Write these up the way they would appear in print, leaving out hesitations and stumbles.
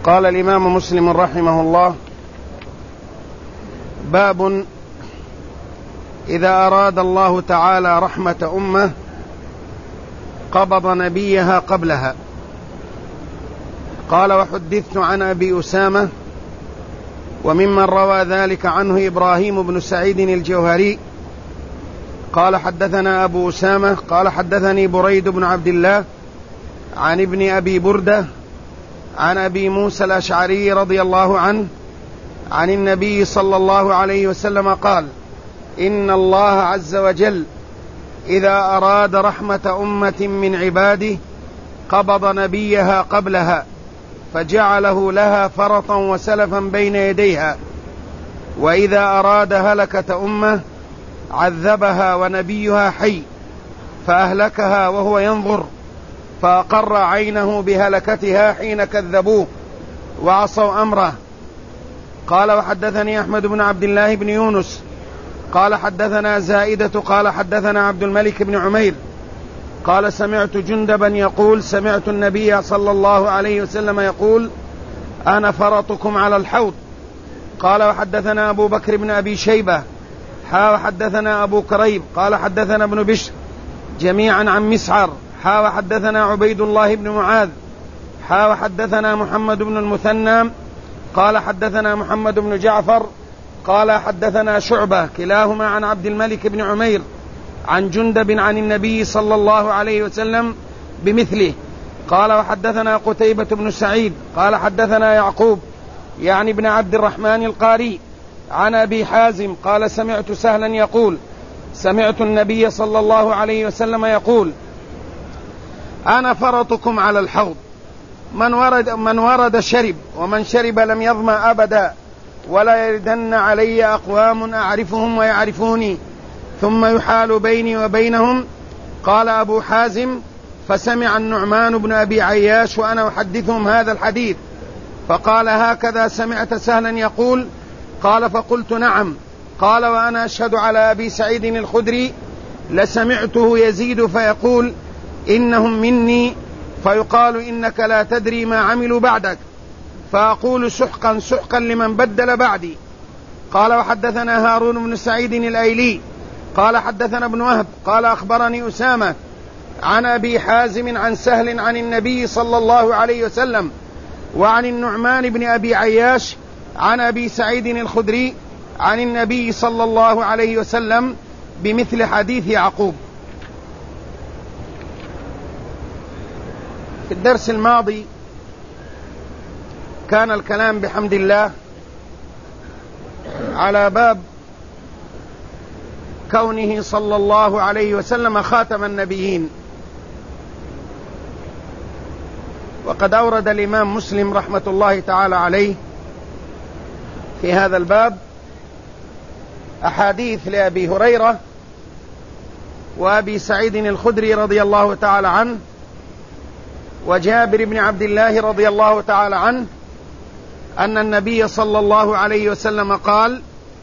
قال الإمام مسلم رحمه الله: باب إذا أراد الله تعالى رحمة أمة قبض نبيها قبلها. قال: وحدثت عن أبي أسامة وممن روى ذلك عنه إبراهيم بن سعيد الجوهري قال: حدثنا أبو أسامة قال: حدثني بريد بن عبد الله عن ابن أبي بردة عن أبي موسى الأشعري رضي الله عنه عن النبي صلى الله عليه وسلم قال: إن الله عز وجل إذا أراد رحمة أمة من عباده قبض نبيها قبلها فجعله لها فرطا وسلفا بين يديها، وإذا أراد هلكة أمة عذبها ونبيها حي فأهلكها وهو ينظر، فأقر عينه بهلكتها حين كذبوه وعصوا أمره. قال: وحدثني أحمد بن عبد الله بن يونس قال: حدثنا زائدة قال: حدثنا عبد الملك بن عمير قال: سمعت جندبا يقول: سمعت النبي صلى الله عليه وسلم يقول: أنا فرطكم على الحوض. قال: وحدثنا أبو بكر بن أبي شيبة وحدثنا أبو كريب قال: حدثنا ابن بشر جميعا عن مسعر وحدثنا عبيد الله بن معاذ وحدثنا محمد بن المثنى قال: حدثنا محمد بن جعفر قال: حدثنا شعبة كلاهما عن عبد الملك بن عمير عن جندب عن النبي صلى الله عليه وسلم بمثله. قال: وحدثنا قتيبة بن سعيد قال: حدثنا يعقوب يعني ابن عبد الرحمن القاري عن أبي حازم قال: سمعت سهلا يقول: سمعت النبي صلى الله عليه وسلم يقول: أنا فرطكم على الحوض، من ورد شرب، ومن شرب لم يظمأ أبدا، ولا يردن علي أقوام أعرفهم ويعرفوني ثم يحال بيني وبينهم. قال أبو حازم: فسمع النعمان بن أبي عياش وأنا أحدثهم هذا الحديث فقال: هكذا سمعت سهلا يقول؟ قال: فقلت: نعم. قال: وأنا أشهد على أبي سعيد الخدري لسمعته يزيد فيقول: إنهم مني، فيقال: إنك لا تدري ما عملوا بعدك، فأقول: سحقا سحقا لمن بدل بعدي. قال: وحدثنا هارون بن سعيد الأيلي قال: حدثنا ابن وهب قال: أخبرني أسامة عن أبي حازم عن سهل عن النبي صلى الله عليه وسلم وعن النعمان بن أبي عياش عن أبي سعيد الخدري عن النبي صلى الله عليه وسلم بمثل حديث يعقوب. في الدرس الماضي كان الكلام بحمد الله على باب كونه صلى الله عليه وسلم خاتم النبيين، وقد أورد الإمام مسلم رحمة الله تعالى عليه في هذا الباب أحاديث لأبي هريرة وأبي سعيد الخدري رضي الله تعالى عنه وجابر بن عبد الله رضي الله تعالى عنه أن النبي صلى الله عليه وسلم قال: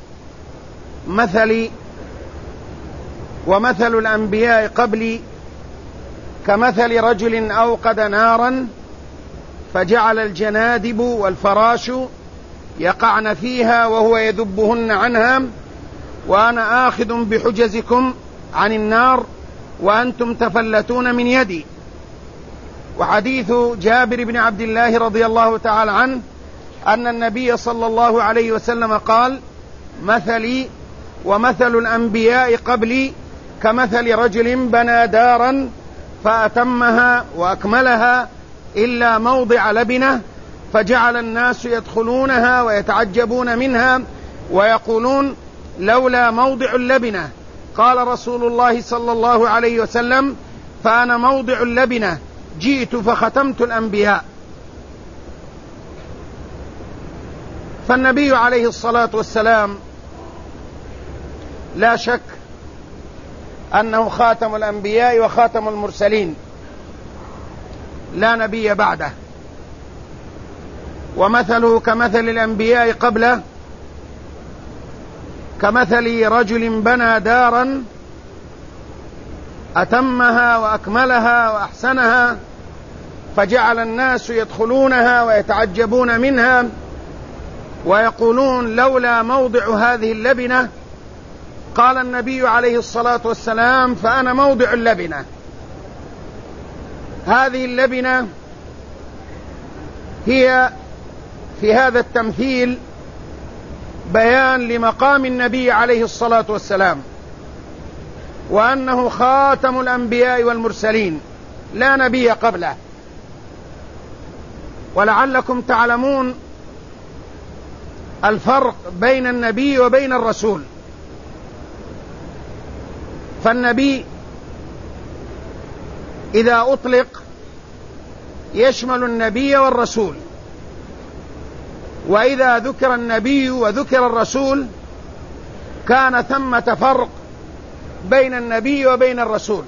مثلي ومثل الأنبياء قبلي كمثل رجل أوقد نارا فجعل الجنادب والفراش يقعن فيها وهو يذبهن عنها، وأنا آخذ بحجزكم عن النار وأنتم تفلتون من يدي. وحديث جابر بن عبد الله رضي الله تعالى عنه أن النبي صلى الله عليه وسلم قال: مثلي ومثل الأنبياء قبلي كمثل رجل بنى دارا فأتمها وأكملها إلا موضع لبنة، فجعل الناس يدخلونها ويتعجبون منها ويقولون: لولا موضع اللبنة. قال رسول الله صلى الله عليه وسلم: فأنا موضع اللبنة، جئت فختمت الأنبياء. فالنبي عليه الصلاة والسلام لا شك أنه خاتم الأنبياء وخاتم المرسلين، لا نبي بعده، ومثله كمثل الأنبياء قبله كمثل رجل بنى دارا أتمها وأكملها وأحسنها فجعل الناس يدخلونها ويتعجبون منها ويقولون لولا موضع هذه اللبنة. قال النبي عليه الصلاة والسلام: فأنا موضع اللبنة. هذه اللبنة هي في هذا التمثيل بيان لمقام النبي عليه الصلاة والسلام، وأنه خاتم الأنبياء والمرسلين لا نبي قبله. ولعلكم تعلمون الفرق بين النبي وبين الرسول. فالنبي إذا أطلق يشمل النبي والرسول، وإذا ذكر النبي وذكر الرسول كان ثمة فرق بين النبي وبين الرسول.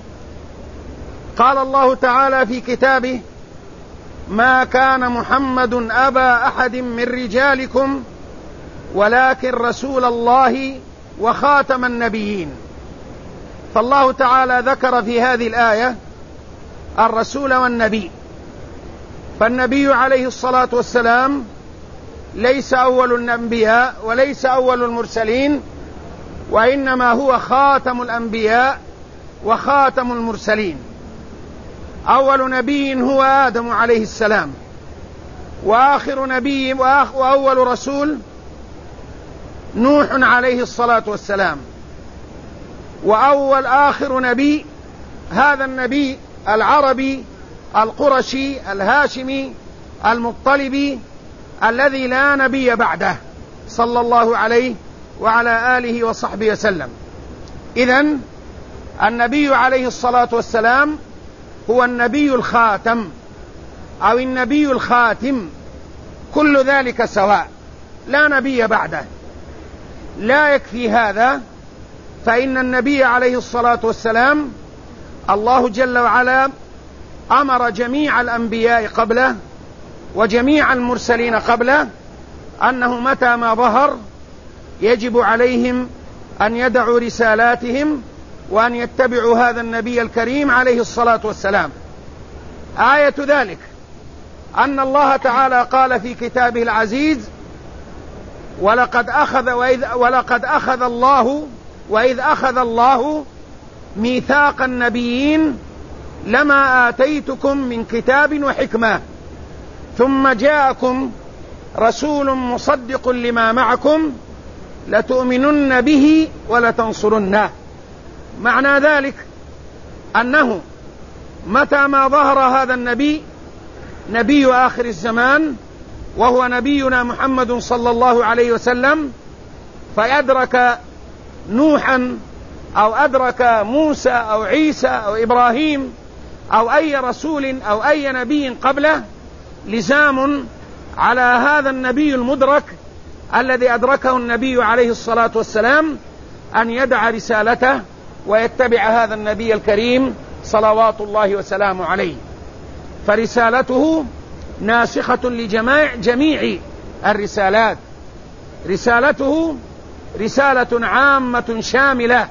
قال الله تعالى في كتابه: ما كان محمد أبا أحد من رجالكم ولكن رسول الله وخاتم النبيين. فالله تعالى ذكر في هذه الآية الرسول والنبي. فالنبي عليه الصلاة والسلام ليس أول الأنبياء وليس أول المرسلين، وإنما هو خاتم الأنبياء وخاتم المرسلين. أول نبي هو آدم عليه السلام، وآخر نبي وأول رسول نوح عليه الصلاة والسلام، وأول آخر نبي هذا النبي العربي القرشي الهاشمي المطلبي الذي لا نبي بعده صلى الله عليه وعلى آله وصحبه وسلم. إذن النبي عليه الصلاة والسلام هو النبي الخاتم أو النبي الخاتم، كل ذلك سواء، لا نبي بعده. لا يكفي هذا، فإن النبي عليه الصلاة والسلام الله جل وعلا أمر جميع الأنبياء قبله وجميع المرسلين قبله أنه متى ما ظهر يجب عليهم أن يدعوا رسالاتهم وأن يتبعوا هذا النبي الكريم عليه الصلاة والسلام. آية ذلك أن الله تعالى قال في كتابه العزيز: ولقد أخذ الله ميثاق النبيين لما آتيتكم من كتاب وحكمة ثم جاءكم رسول مصدق لما معكم لتؤمنن به ولتنصرنه. معنى ذلك أنه متى ما ظهر هذا النبي، نبي آخر الزمان وهو نبينا محمد صلى الله عليه وسلم، فيدرك نوحا أو أدرك موسى أو عيسى أو إبراهيم أو أي رسول أو أي نبي قبله، لزام على هذا النبي المدرك الذي أدركه النبي عليه الصلاة والسلام أن يدع رسالته ويتبع هذا النبي الكريم صلوات الله وسلامه عليه. فرسالته ناسخة لجميع الرسالات. رسالته رسالة عامة شاملة،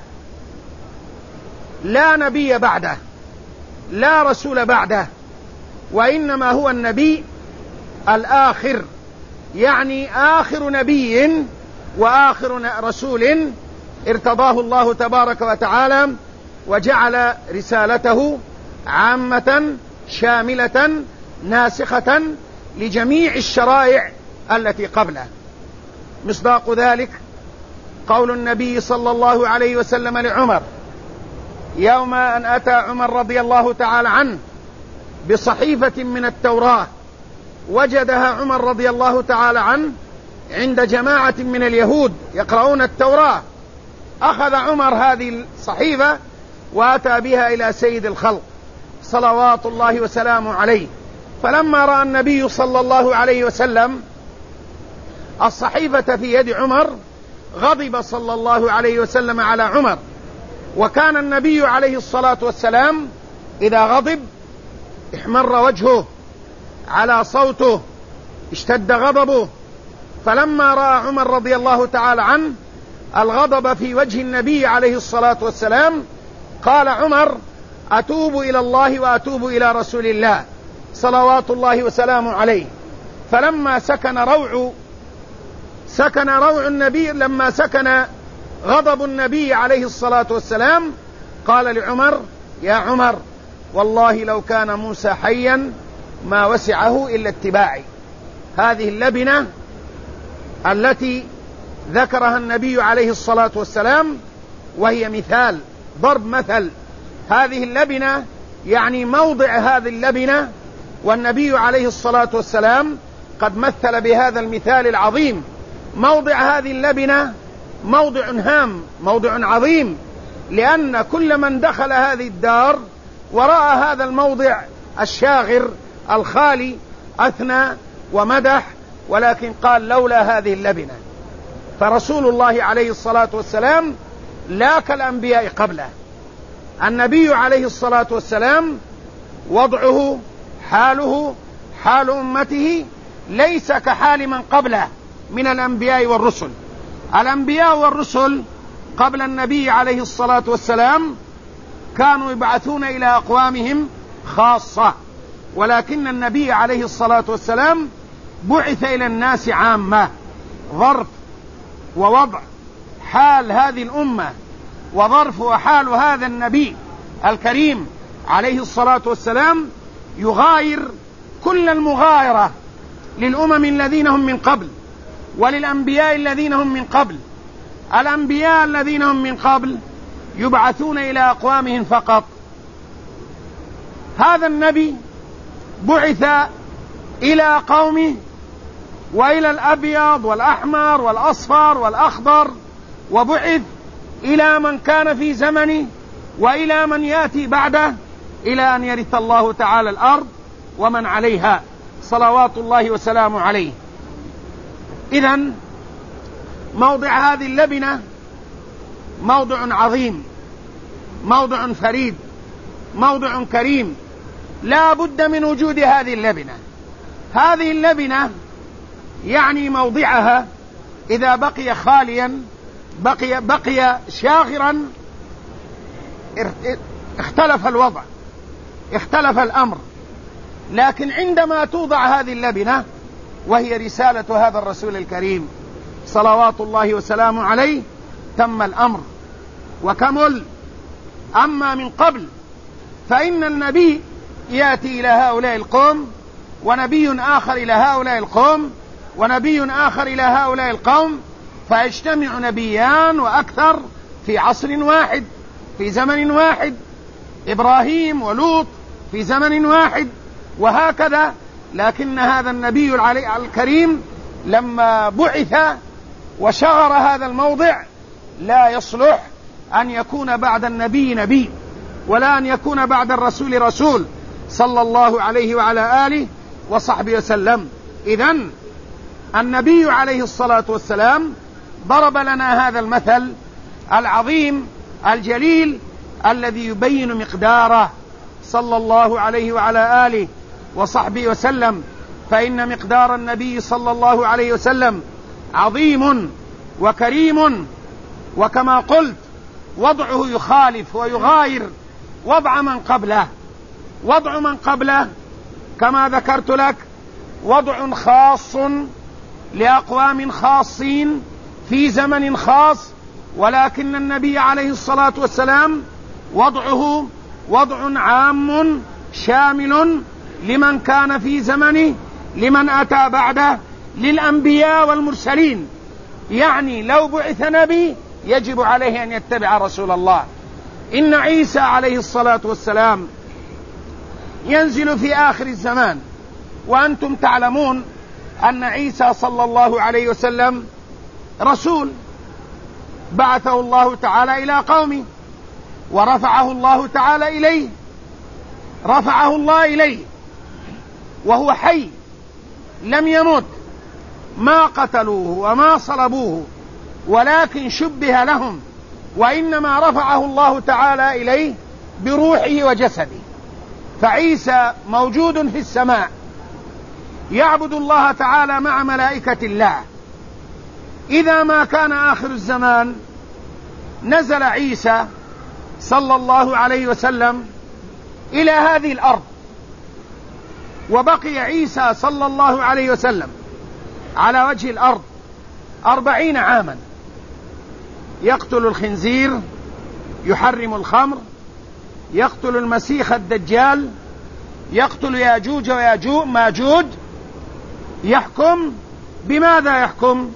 لا نبي بعده لا رسول بعده، وإنما هو النبي الآخر، يعني آخر نبي وآخر رسول ارتضاه الله تبارك وتعالى، وجعل رسالته عامة شاملة ناسخة لجميع الشرائع التي قبله. مصداق ذلك قول النبي صلى الله عليه وسلم لعمر يوم أن أتى عمر رضي الله تعالى عنه بصحيفة من التوراة، وجدها عمر رضي الله تعالى عنه عند جماعة من اليهود يقرؤون التوراة. أخذ عمر هذه الصحيفة وأتى بها إلى سيد الخلق صلوات الله وسلامه عليه. فلما رأى النبي صلى الله عليه وسلم الصحيفة في يد عمر غضب صلى الله عليه وسلم على عمر. وكان النبي عليه الصلاة والسلام إذا غضب احمر وجهه، على صوته، اشتد غضبه. فلما رأى عمر رضي الله تعالى عنه الغضب في وجه النبي عليه الصلاة والسلام قال عمر: أتوب إلى الله وأتوب إلى رسول الله، صلوات الله وسلامه عليه. فلما سكن روع النبي، لما سكن غضب النبي عليه الصلاة والسلام، قال لعمر: يا عمر، والله لو كان موسى حيا ما وسعه إلا اتباعي. هذه اللبنة التي ذكرها النبي عليه الصلاة والسلام، وهي مثال، ضرب مثل. هذه اللبنة يعني موضع هذه اللبنة، والنبي عليه الصلاة والسلام قد مثل بهذا المثال العظيم. موضع هذه اللبنة موضع هام، موضع عظيم، لأن كل من دخل هذه الدار ورأى هذا الموضع الشاغر الخالي أثنى ومدح، ولكن قال: لولا هذه اللبنة. فرسول الله عليه الصلاة والسلام لا كالأنبياء قبله. النبي عليه الصلاة والسلام وضعه، حاله، حال أمته ليس كحال من قبله من الأنبياء والرسل. الأنبياء والرسل قبل النبي عليه الصلاة والسلام كانوا يبعثون إلى أقوامهم خاصة، ولكن النبي عليه الصلاة والسلام بعث إلى الناس عامة. ظرف ووضع حال هذه الأمة وظرف وحال هذا النبي الكريم عليه الصلاة والسلام يغاير كل المغايرة للأمم الذين هم من قبل وللأنبياء الذين هم من قبل. الأنبياء الذين هم من قبل يبعثون إلى أقوامهم فقط. هذا النبي بعث إلى قومه وإلى الأبيض والأحمر والأصفر والأخضر، وبعث إلى من كان في زمنه وإلى من يأتي بعده، إلى أن يرث الله تعالى الأرض ومن عليها، صلوات الله وسلامه عليه. إذن موضع هذه اللبنة موضع عظيم، موضع فريد، موضع كريم، لا بد من وجود هذه اللبنة. هذه اللبنة يعني موضعها إذا بقي خاليا، بقي شاغرا، اختلف الوضع، اختلف الأمر. لكن عندما توضع هذه اللبنة، وهي رسالة هذا الرسول الكريم صلوات الله وسلامه عليه، تم الأمر وكمل. أما من قبل فإن النبي يأتي إلى هؤلاء القوم، ونبي آخر إلى هؤلاء القوم، ونبي آخر إلى هؤلاء القوم، فيجتمع نبيان وأكثر في عصر واحد، في زمن واحد. إبراهيم ولوط في زمن واحد، وهكذا. لكن هذا النبي الكريم لما بعث وشغر هذا الموضع، لا يصلح أن يكون بعد النبي نبي، ولا أن يكون بعد الرسول رسول، صلى الله عليه وعلى آله وصحبه وسلم. إذن النبي عليه الصلاة والسلام ضرب لنا هذا المثل العظيم الجليل الذي يبين مقداره، صلى الله عليه وعلى آله وصحبه وسلم. فإن مقدار النبي صلى الله عليه وسلم عظيم وكريم، وكما قلت وضعه يخالف ويغاير وضع من قبله. وضع من قبله كما ذكرت لك وضع خاص لأقوام خاصين في زمن خاص، ولكن النبي عليه الصلاة والسلام وضعه وضع عام شامل لمن كان في زمنه، لمن أتى بعده، للأنبياء والمرسلين. يعني لو بعث نبي يجب عليه أن يتبع رسول الله. إن عيسى عليه الصلاة والسلام ينزل في آخر الزمان، وأنتم تعلمون أن عيسى صلى الله عليه وسلم رسول بعثه الله تعالى إلى قومه، ورفعه الله تعالى إليه، رفعه الله إليه وهو حي لم يمت، ما قتلوه وما صلبوه، ولكن شبه لهم، وإنما رفعه الله تعالى إليه بروحه وجسده. فعيسى موجود في السماء يعبد الله تعالى مع ملائكة الله. إذا ما كان آخر الزمان نزل عيسى صلى الله عليه وسلم إلى هذه الأرض، وبقي عيسى صلى الله عليه وسلم على وجه الأرض 40 عاما، يقتل الخنزير، يحرم الخمر، يقتل المسيح الدجال، يقتل ياجوج وماجوج، يحكم بماذا؟ يحكم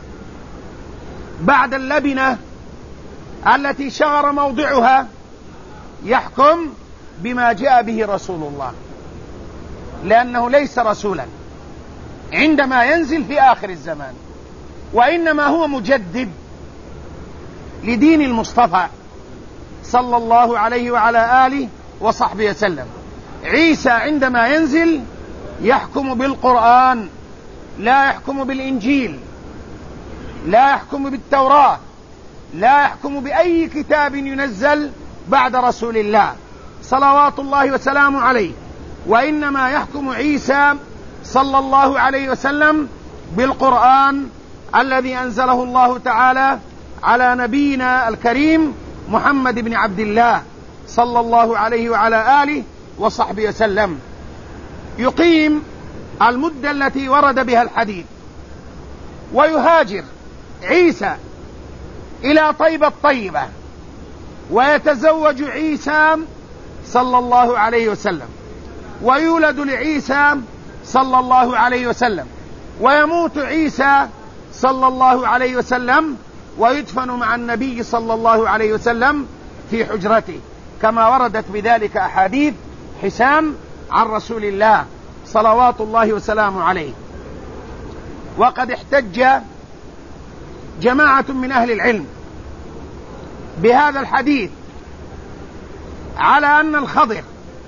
بعد اللبنة التي شغر موضعها، يحكم بما جاء به رسول الله، لأنه ليس رسولا عندما ينزل في آخر الزمان، وإنما هو مجدد لدين المصطفى صلى الله عليه وعلى آله وصحبه وسلم. عيسى عندما ينزل يحكم بالقرآن، لا يحكم بالإنجيل، لا يحكم بالتوراة، لا يحكم بأي كتاب ينزل بعد رسول الله صلوات الله وسلامه عليه، وإنما يحكم عيسى صلى الله عليه وسلم بالقرآن الذي أنزله الله تعالى على نبينا الكريم محمد بن عبد الله صلى الله عليه وعلى آله وصحبه وسلم. يقيم المدة التي ورد بها الحديث، ويهاجر عيسى إلى طيبة الطيبة، ويتزوج عيسى صلى الله عليه وسلم، ويولد لعيسى صلى الله عليه وسلم، ويموت عيسى صلى الله عليه وسلم، ويدفن مع النبي صلى الله عليه وسلم في حجرته، كما وردت بذلك أحاديث حسام عن رسول الله صلوات الله وسلامه عليه. وقد احتج جماعة من أهل العلم بهذا الحديث على أن الخضر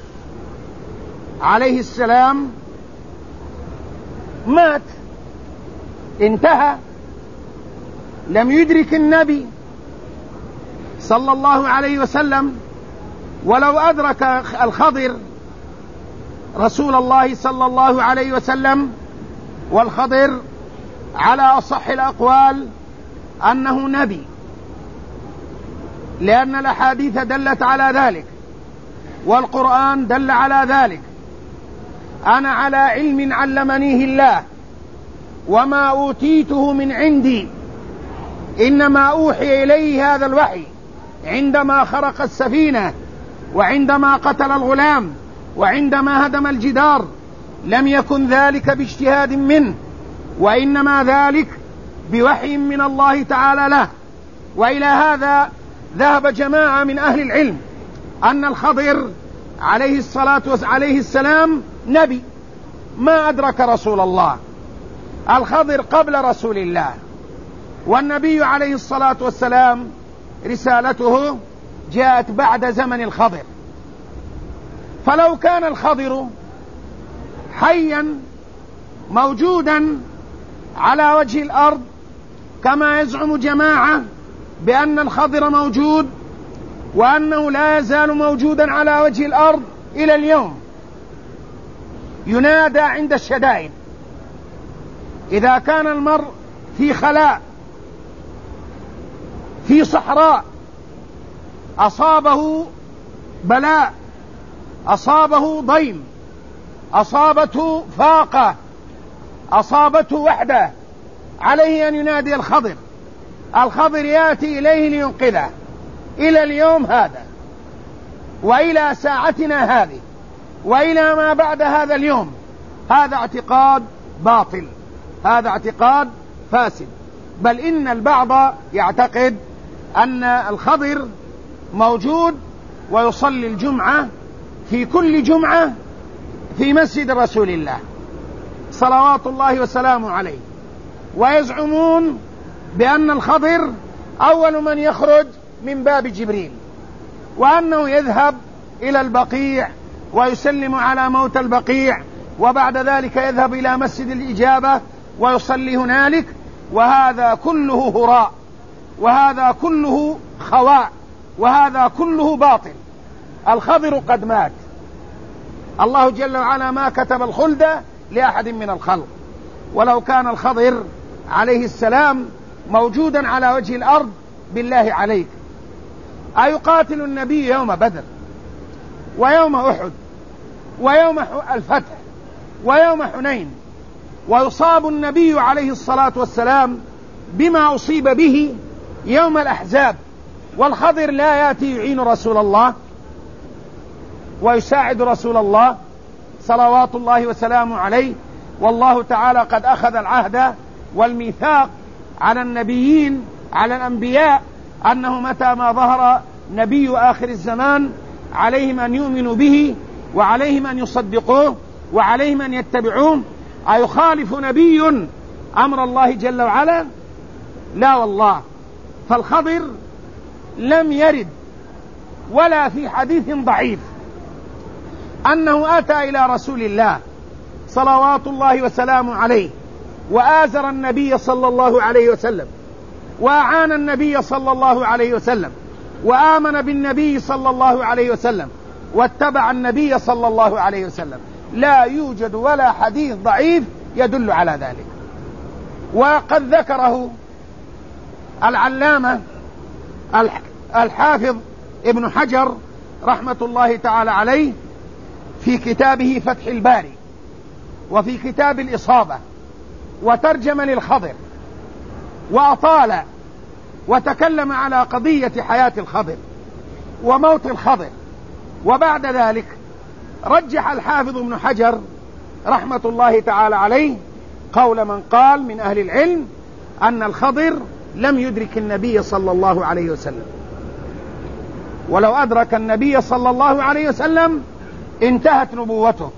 عليه السلام مات، انتهى، لم يدرك النبي صلى الله عليه وسلم، ولو أدرك الخضر رسول الله صلى الله عليه وسلم، والخضر على أصح الأقوال أنه نبي، لأن الأحاديث دلت على ذلك والقرآن دل على ذلك. أنا على علم علمنيه الله وما أوتيته من عندي، إنما أوحي إليه هذا الوحي عندما خرق السفينة، وعندما قتل الغلام، وعندما هدم الجدار، لم يكن ذلك باجتهاد منه، وإنما ذلك بوحي من الله تعالى له. وإلى هذا ذهب جماعة من أهل العلم أن الخضر عليه السلام نبي، ما أدرك رسول الله. الخضر قبل رسول الله، والنبي عليه الصلاة والسلام رسالته جاءت بعد زمن الخضر. فلو كان الخضر حيا موجودا على وجه الأرض كما يزعم جماعة بأن الخضر موجود، وأنه لا يزال موجودا على وجه الأرض إلى اليوم، ينادى عند الشدائد. إذا كان المرء في خلاء في صحراء، أصابه بلاء، أصابه ضيم، أصابته فاقة، أصابته وحدة، عليه أن ينادي الخضر. الخضر يأتي إليه لينقذه إلى اليوم هذا، وإلى ساعتنا هذه، وإلى ما بعد هذا اليوم. هذا اعتقاد باطل، هذا اعتقاد فاسد. بل إن البعض يعتقد أن الخضر موجود ويصلي الجمعة في كل جمعة في مسجد رسول الله صلوات الله وسلامه عليه، ويزعمون بأن الخضر أول من يخرج من باب جبريل، وأنه يذهب إلى البقيع ويسلم على موت البقيع، وبعد ذلك يذهب إلى مسجد الإجابة ويصلي هنالك. وهذا كله هراء، وهذا كله خواء، وهذا كله باطل. الخضر قد مات، الله جل وعلا ما كتب الخلد لأحد من الخلق. ولو كان الخضر عليه السلام موجودا على وجه الأرض، بالله عليك أيقاتل النبي يوم بدر ويوم أحد ويوم الفتح ويوم حنين، ويصاب النبي عليه الصلاة والسلام بما أصيب به يوم الأحزاب، والخضر لا يأتي يعين رسول الله ويساعد رسول الله صلوات الله وسلامه عليه. والله تعالى قد أخذ العهد والميثاق على النبيين، على الأنبياء، أنه متى ما ظهر نبي آخر الزمان عليهم أن يؤمنوا به، وعليهم أن يصدقوه، وعليهم أن يتبعوه. أيخالف نبي أمر الله جل وعلا؟ لا والله. فالخضر لم يرد ولا في حديث ضعيف أنه أتى إلى رسول الله صلوات الله وسلامه عليه وآزر النبي صلى الله عليه وسلم، وأعان النبي صلى الله عليه وسلم، وآمن بالنبي صلى الله عليه وسلم، واتبع النبي صلى الله عليه وسلم. لا يوجد ولا حديث ضعيف يدل على ذلك. وقد ذكره العلامة الحافظ ابن حجر رحمة الله تعالى عليه في كتابه فتح الباري، وفي كتاب الإصابة، وترجم للخضر وأطال وتكلم على قضية حياة الخضر وموت الخضر. وبعد ذلك رجح الحافظ ابن حجر رحمة الله تعالى عليه قول من قال من أهل العلم أن الخضر لم يدرك النبي صلى الله عليه وسلم، ولو أدرك النبي صلى الله عليه وسلم انتهت نبوته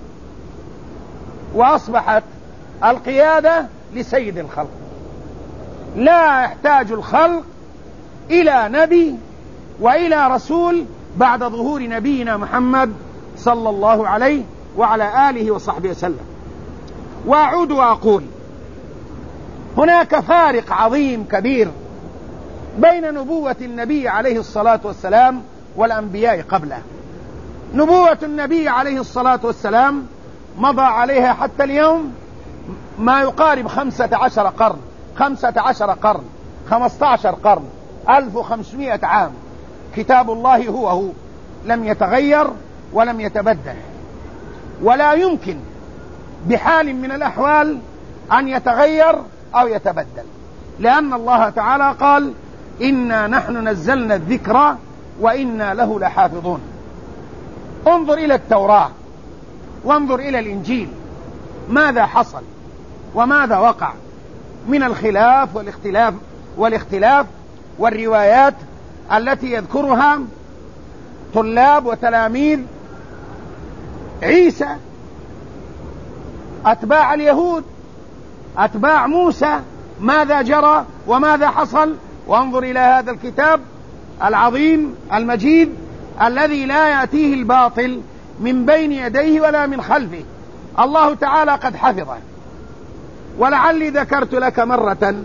وأصبحت القيادة لسيد الخلق. لا يحتاج الخلق إلى نبي وإلى رسول بعد ظهور نبينا محمد صلى الله عليه وعلى آله وصحبه وسلم. وأعود وأقول هناك فارق عظيم كبير بين نبوة النبي عليه الصلاة والسلام والأنبياء قبله. نبوة النبي عليه الصلاة والسلام مضى عليها حتى اليوم ما يقارب 15 قرن 15 قرن 1500 عام. كتاب الله هو لم يتغير ولم يتبدل، ولا يمكن بحال من الأحوال أن يتغير أو يتبدل، لأن الله تعالى قال إنا نحن نزلنا الذكر وإنا له لحافظون. انظر إلى التوراة وانظر إلى الإنجيل، ماذا حصل وماذا وقع من الخلاف والاختلاف والروايات التي يذكرها طلاب وتلاميذ عيسى، أتباع اليهود، أتباع موسى، ماذا جرى وماذا حصل. وانظر إلى هذا الكتاب العظيم المجيد الذي لا يأتيه الباطل من بين يديه ولا من خلفه، الله تعالى قد حفظه. ولعلي ذكرت لك مرة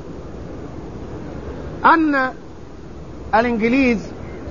أن الإنجليز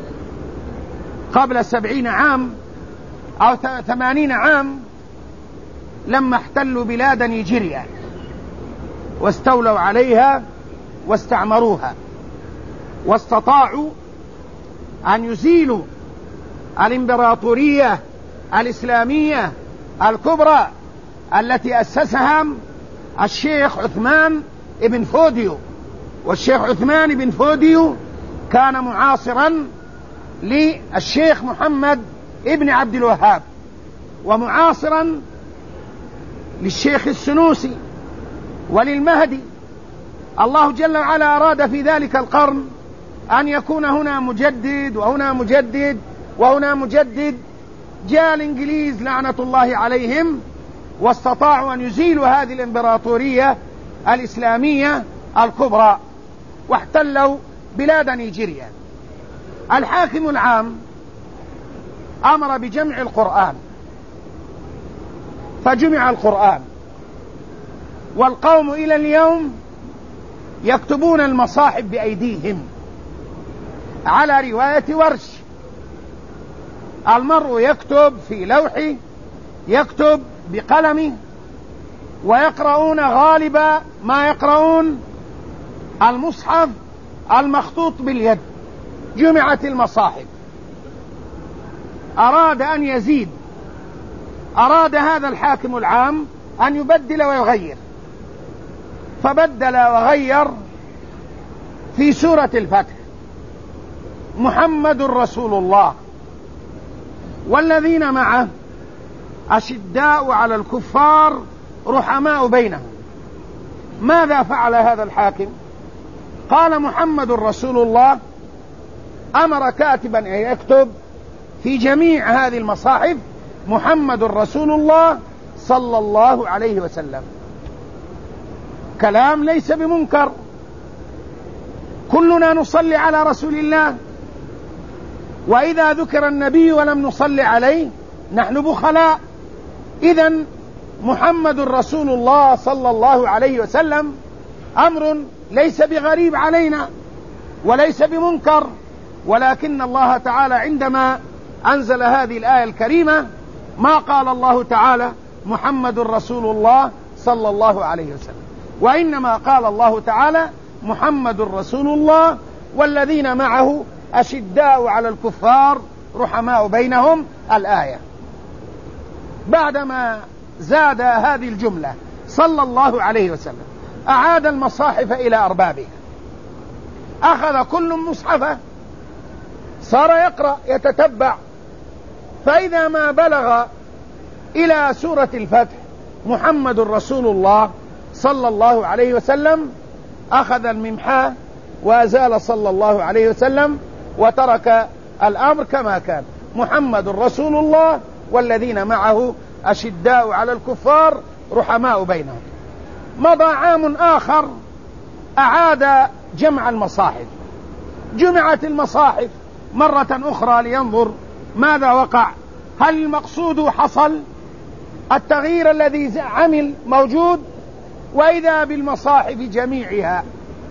قبل 70 عام أو 80 عام لما احتلوا بلاد نيجيريا واستولوا عليها واستعمروها، واستطاعوا أن يزيلوا الإمبراطورية الإسلامية الكبرى التي أسسها الشيخ عثمان بن فوديو. والشيخ عثمان بن فوديو كان معاصرا للشيخ محمد ابن عبد الوهاب، ومعاصرا للشيخ السنوسي وللمهدي. الله جل وعلا أراد في ذلك القرن أن يكون هنا مجدد وهنا مجدد وهنا مجدد. جاء الإنجليز لعنة الله عليهم واستطاعوا أن يزيلوا هذه الإمبراطورية الإسلامية الكبرى واحتلوا بلاد نيجيريا. الحاكم العام أمر بجمع القرآن، فجمع القرآن، والقوم إلى اليوم يكتبون المصاحف بأيديهم على رواية ورش. المرء يكتب في لوحه، يكتب بقلمه، ويقرؤون غالبا ما يقرؤون المصحف المخطوط باليد. جمعت المصاحف. أراد أن يزيد أراد هذا الحاكم العام أن يبدل ويغير، فبدل وغير في سورة الفتح: محمد رسول الله والذين معه أشداء على الكفار رحماء بينهم. ماذا فعل هذا الحاكم؟ قال محمد رسول الله، أمر كاتبا أن يكتب في جميع هذه المصاحف محمد رسول الله صلى الله عليه وسلم. كلام ليس بمنكر، كلنا نصلي على رسول الله، وإذا ذكر النبي ولم نصلي عليه نحن بخلاء. إذن محمد رسول الله صلى الله عليه وسلم أمر ليس بغريب علينا وليس بمنكر، ولكن الله تعالى عندما أنزل هذه الآية الكريمة ما قال الله تعالى محمد رسول الله صلى الله عليه وسلم، وإنما قال الله تعالى محمد رسول الله والذين معه أشداء على الكفار رحماء بينهم الآية. بعدما زاد هذه الجملة صلى الله عليه وسلم أعاد المصاحف إلى أربابها، أخذ كل مصحفه، صار يقرأ يتتبع، فإذا ما بلغ إلى سورة الفتح محمد رسول الله صلى الله عليه وسلم أخذ الممحاة وأزال صلى الله عليه وسلم وترك الأمر كما كان: محمد رسول الله والذين معه أشداء على الكفار رحماء بينهم. مضى عام آخر أعاد جمع المصاحف، جمعت المصاحف مرة أخرى لينظر ماذا وقع، هل المقصود حصل، التغيير الذي عمل موجود، وإذا بالمصاحف جميعها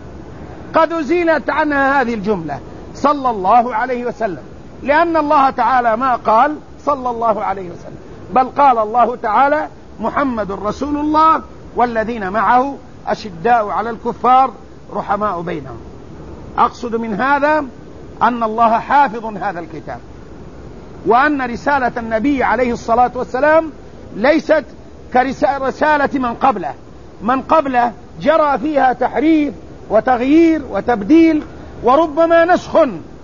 قد أزيلت عنها هذه الجملة صلى الله عليه وسلم، لأن الله تعالى ما قال صلى الله عليه وسلم، بل قال الله تعالى محمد رسول الله والذين معه أشداء على الكفار رحماء بينهم. أقصد من هذا أن الله حافظ هذا الكتاب، وأن رسالة النبي عليه الصلاة والسلام ليست كرسالة من قبله جرى فيها تحريف وتغيير وتبديل وربما نسخ،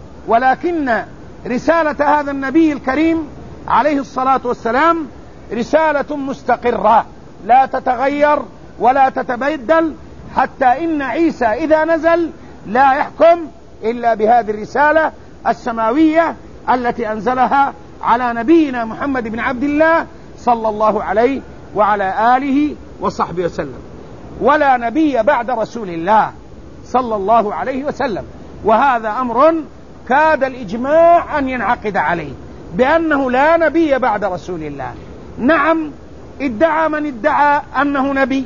ولكن رسالة هذا النبي الكريم عليه الصلاة والسلام رسالة مستقرة لا تتغير ولا تتبدل، حتى إن عيسى إذا نزل لا يحكم إلا بهذه الرسالة السماوية التي أنزلها على نبينا محمد بن عبد الله صلى الله عليه وعلى آله وصحبه وسلم، ولا نبي بعد رسول الله صلى الله عليه وسلم. وهذا أمر كاد الإجماع أن ينعقد عليه بأنه لا نبي بعد رسول الله. نعم، ادعى من ادعى أنه نبي،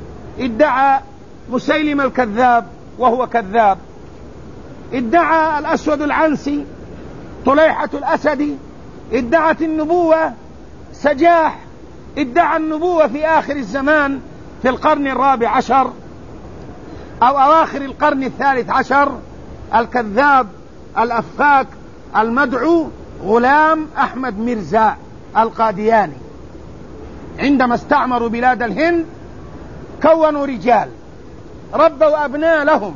ادعى مسيلم الكذاب وهو كذاب، ادعى الأسود العنسي، طليحة الأسدي، ادعت النبوة سجاح، ادعى النبوة في آخر الزمان في القرن الرابع عشر أو أواخر القرن الثالث عشر، الكذاب الأفاك المدعو غلام أحمد ميرزا القادياني. عندما استعمروا بلاد الهند كونوا رجال ربوا أبناء لهم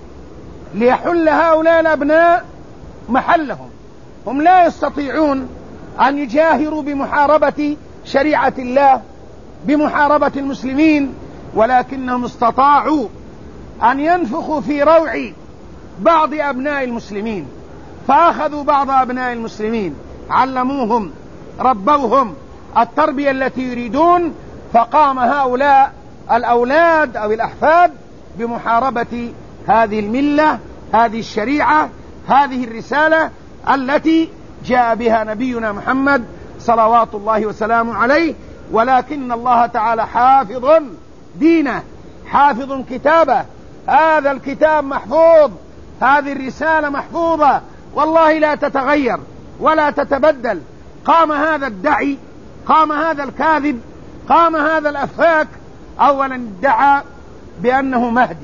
ليحل هؤلاء الأبناء محلهم. هم لا يستطيعون أن يجاهروا بمحاربة شريعة الله، بمحاربة المسلمين، ولكنهم استطاعوا أن ينفخوا في روع بعض أبناء المسلمين، فأخذوا بعض أبناء المسلمين علموهم ربوهم التربية التي يريدون، فقام هؤلاء الأولاد أو الأحفاد بمحاربة هذه الملة، هذه الشريعة، هذه الرسالة التي جاء بها نبينا محمد صلوات الله وسلامه عليه. ولكن الله تعالى حافظ دينه، حافظ كتابه، هذا الكتاب محفوظ، هذه الرسالة محفوظة والله لا تتغير ولا تتبدل. قام هذا الدعي، قام هذا الكاذب، قام هذا الأفاك، أولا ادعى بأنه مهدي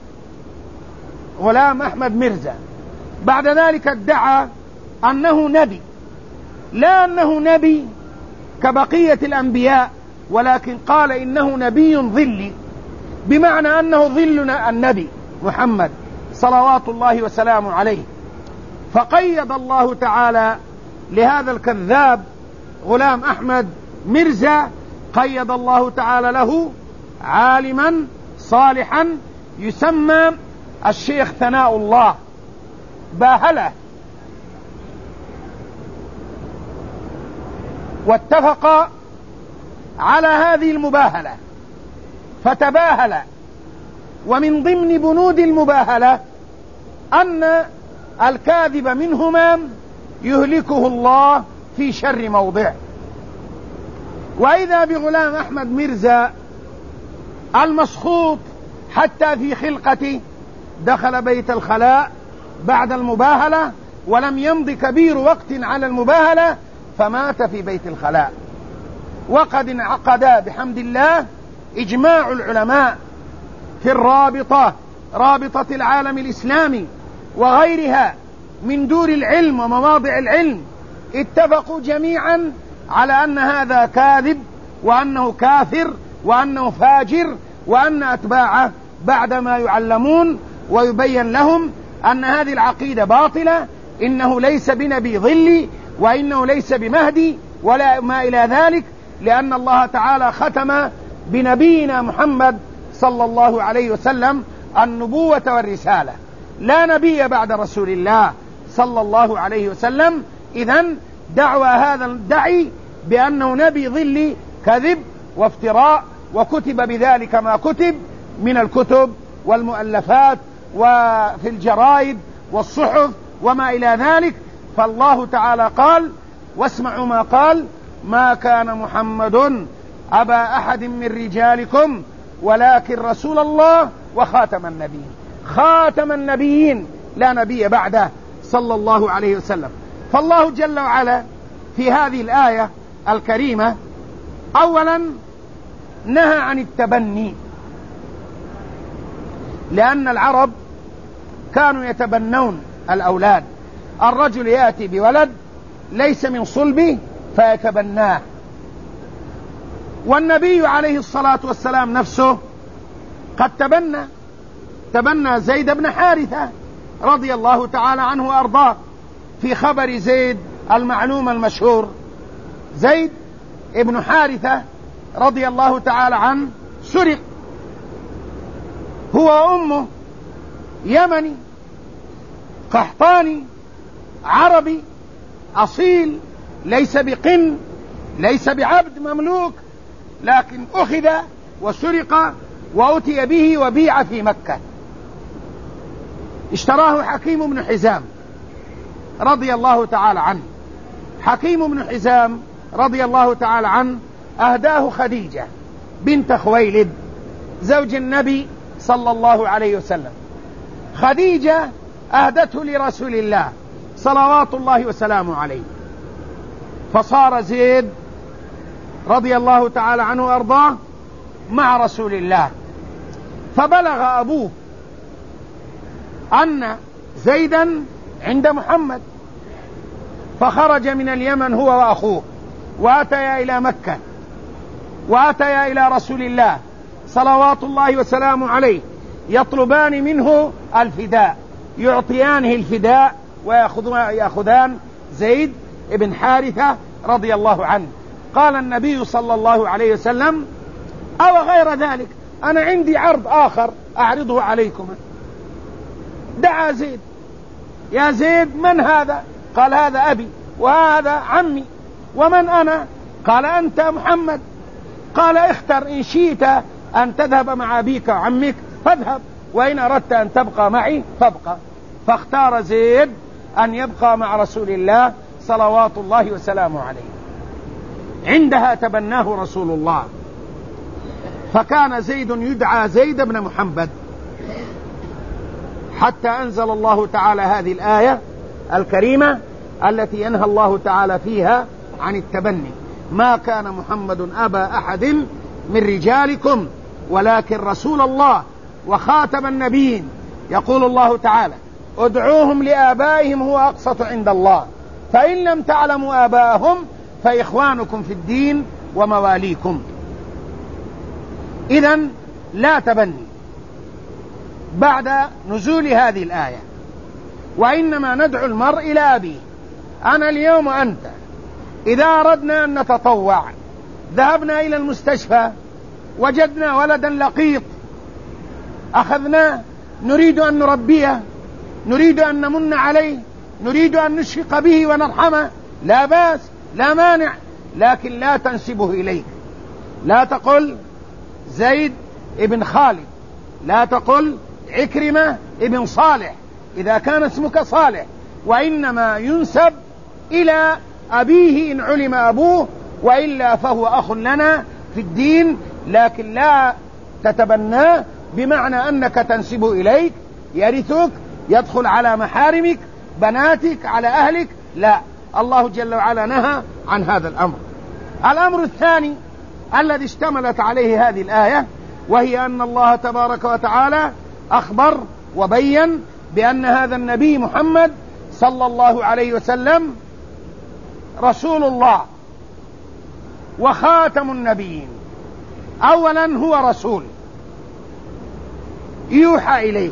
غلام أحمد ميرزا، بعد ذلك ادعى أنه نبي، لا أنه نبي كبقية الأنبياء، ولكن قال إنه نبي ظلي، بمعنى أنه ظلنا النبي محمد صلوات الله وسلامه عليه. فقيد الله تعالى لهذا الكذاب غلام أحمد ميرزا، قيد الله تعالى له عالما صالحا يسمى الشيخ ثناء الله باهله، واتفق على هذه المباهلة فتباهل. ومن ضمن بنود المباهلة أن الكاذب منهما يهلكه الله في شر موضع. وإذا بغلام أحمد ميرزا المسخوط حتى في خلقته دخل بيت الخلاء بعد المباهلة، ولم يمض كبير وقت على المباهلة فمات في بيت الخلاء. وقد انعقد بحمد الله إجماع العلماء في رابطة العالم الإسلامي وغيرها من دور العلم ومواضع العلم، اتفقوا جميعا على أن هذا كاذب، وأنه كافر، وأنه فاجر، وأن أتباعه بعدما يعلمون ويبين لهم أن هذه العقيدة باطلة، إنه ليس بنبي ظلي، وإنه ليس بمهدي ولا ما إلى ذلك، لأن الله تعالى ختم بنبينا محمد صلى الله عليه وسلم النبوة والرسالة، لا نبي بعد رسول الله صلى الله عليه وسلم. إذن دعوى هذا الدعي بأنه نبي ظلي كذب وافتراء، وكتب بذلك ما كتب من الكتب والمؤلفات وفي الجرائد والصحف وما إلى ذلك. فالله تعالى قال: واسمعوا ما قال: ما كان محمد أبا أحد من رجالكم ولكن رسول الله وخاتم النبيين. خاتم النبيين، لا نبي بعده صلى الله عليه وسلم. فالله جل وعلا في هذه الآية الكريمة أولا نهى عن التبني، لأن العرب كانوا يتبنون الأولاد، الرجل يأتي بولد ليس من صلبه فيتبناه. والنبي عليه الصلاة والسلام نفسه قد تبنى زيد بن حارثة رضي الله تعالى عنه وأرضاه. في خبر زيد المعلوم المشهور، زيد ابن حارثة رضي الله تعالى عنه سرق، هو وأمه يمني قحطاني عربي أصيل، ليس بقن، ليس بعبد مملوك، لكن أخذ وسرق وأتي به وبيع في مكة. اشتراه حكيم بن حزام رضي الله تعالى عنه. حكيم بن حزام رضي الله تعالى عنه أهداه خديجة بنت خويلد زوج النبي صلى الله عليه وسلم. خديجة أهدته لرسول الله صلوات الله وسلامه عليه. فصار زيد رضي الله تعالى عنه وأرضاه مع رسول الله، فبلغ أبوه أن زيدا عند محمد، فخرج من اليمن هو وأخوه وأتيا إلى مكة، وأتيا إلى رسول الله صلوات الله وسلامه عليه، يطلبان منه الفداء، يعطيانه الفداء ويأخذان زيد بن حارثة رضي الله عنه. قال النبي صلى الله عليه وسلم: أو غير ذلك، أنا عندي عرض آخر أعرضه عليكم. دعا زيد: يا زيد، من هذا؟ قال: هذا أبي وهذا عمي. ومن أنا؟ قال: أنت محمد. قال: اختر، إن شئت أن تذهب مع أبيك وعمك فاذهب، وإن أردت أن تبقى معي فابقى. فاختار زيد أن يبقى مع رسول الله صلوات الله وسلامه عليه. عندها تبناه رسول الله، فكان زيد يدعى زيد بن محمد، حتى أنزل الله تعالى هذه الآية الكريمة التي ينهى الله تعالى فيها عن التبني: ما كان محمد أبا أحد من رجالكم ولكن رسول الله وخاتم النبيين. يقول الله تعالى: ادعوهم لآبائهم هو أقسط عند الله، فإن لم تعلموا آباءهم فإخوانكم في الدين ومواليكم. إذن لا تبني بعد نزول هذه الآية، وإنما ندعو المرء إلى أبيه. أنا اليوم وأنت إذا أردنا أن نتطوع ذهبنا إلى المستشفى وجدنا ولدا لقيط أخذناه، نريد أن نربيه، نريد أن نمن عليه، نريد أن نشفق به ونرحمه، لا بأس لا مانع، لكن لا تنسبه إليك. لا تقل زيد ابن خالد، لا تقل عكرمة ابن صالح إذا كان اسمك صالح، وإنما ينسب إلى أبيه إن علم أبوه، وإلا فهو أخ لنا في الدين، لكن لا تتبناه بمعنى أنك تنسبه إليك، يرثك، يدخل على محارمك، بناتك، على أهلك، لا. الله جل وعلا نهى عن هذا الأمر. الأمر الثاني الذي اشتملت عليه هذه الآية، وهي أن الله تبارك وتعالى أخبر وبين بأن هذا النبي محمد صلى الله عليه وسلم رسول الله وخاتم النبيين. أولا هو رسول يوحى إليه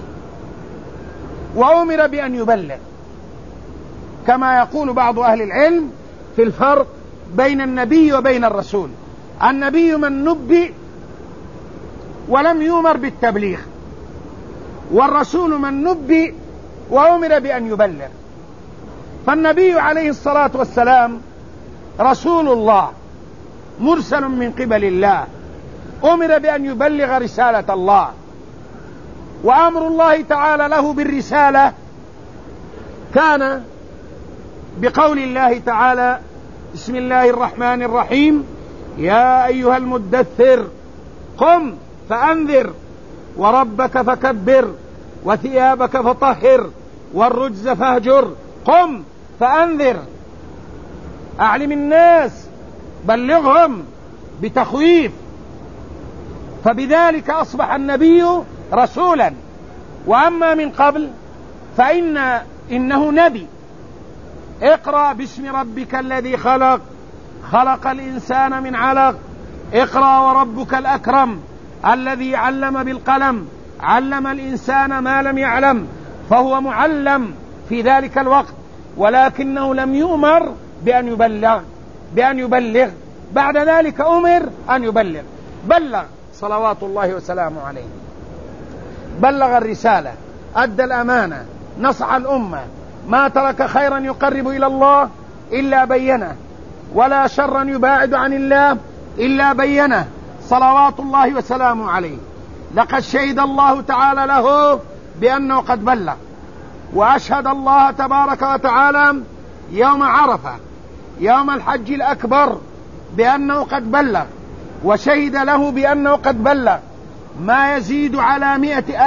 وأمر بأن يبلغ، كما يقول بعض أهل العلم في الفرق بين النبي وبين الرسول. النبي من نبئ ولم يؤمر بالتبليغ، والرسول من نبئ وأمر بأن يبلغ. فالنبي عليه الصلاة والسلام رسول الله مرسل من قبل الله، أمر بأن يبلغ رسالة الله، وأمر الله تعالى له بالرسالة كان بقول الله تعالى: بسم الله الرحمن الرحيم، يا أيها المدثر قم فأنذر وربك فكبر وثيابك فطهر والرجز فاهجر. قم فأنذر، أعلم الناس، بلغهم بتخويف. فبذلك أصبح النبي رسولا. وأما من قبل فإنه نبي. اقرأ باسم ربك الذي خلق، خلق الإنسان من علق، اقرأ وربك الأكرم الذي علم بالقلم، علم الإنسان ما لم يعلم. فهو معلم في ذلك الوقت، ولكنه لم يؤمر بأن يبلغ. بعد ذلك أمر أن يبلغ. بلغ صلوات الله وسلامه عليه، بلغ الرسالة، أدى الأمانة، نصح الأمة، ما ترك خيرا يقرب إلى الله إلا بينه، ولا شرا يباعد عن الله إلا بينه، صلوات الله وسلامه عليه. لقد شهد الله تعالى له بأنه قد بلغ، وأشهد الله تبارك وتعالى يوم عرفة يوم الحج الأكبر بأنه قد بلغ، وشهد له بأنه قد بلغ ما يزيد على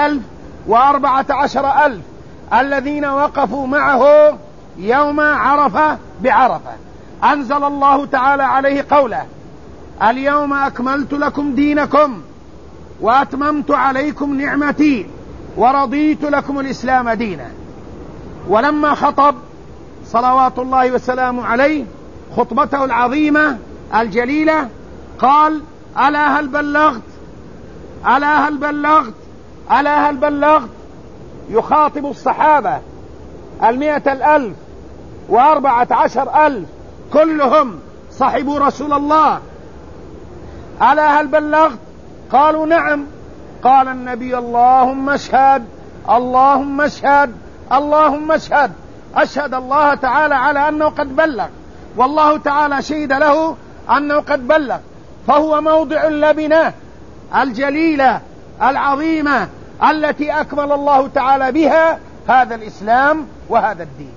114,000 الذين وقفوا معه يوم عرفة بعرفة. أنزل الله تعالى عليه قوله: اليوم أكملت لكم دينكم وأتممت عليكم نعمتي ورضيت لكم الإسلام دينا. ولما خطب صلوات الله وسلامه عليه خطبته العظيمة الجليلة قال: ألا هل بلغت؟ ألا هل بلغت؟ ألا هل بلغت؟ يخاطب الصحابة 114,000 كلهم صحبوا رسول الله. ألا هل بلغت؟ قالوا: نعم. قال النبي: اللهم اشهد، اللهم اشهد، اللهم اشهد. أشهد الله تعالى على أنه قد بلغ، والله تعالى شهد له أنه قد بلغ. فهو موضع اللبنة الجليلة العظيمة التي أكمل الله تعالى بها هذا الإسلام وهذا الدين.